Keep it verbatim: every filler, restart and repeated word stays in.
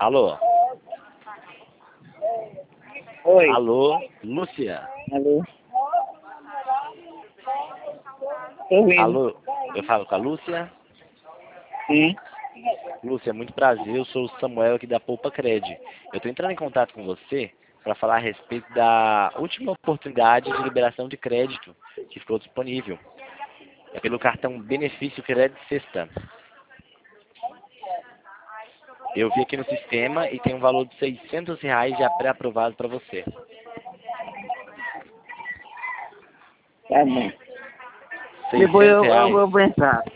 Alô? Oi. Alô? Lúcia? Alô? Tô ouvindo. Alô? Eu falo com a Lúcia? Sim. Lúcia, muito prazer. Eu sou o Samuel aqui da Poupa Cred. Eu tô entrando em contato com você para falar a respeito da última oportunidade de liberação de crédito que ficou disponível. É pelo cartão Benefício Crédito Sexta. Eu vi aqui no sistema e tem um valor de seiscentos reais já pré-aprovado para você. Tá bom. Depois seiscentos eu, eu reais. vou pensar.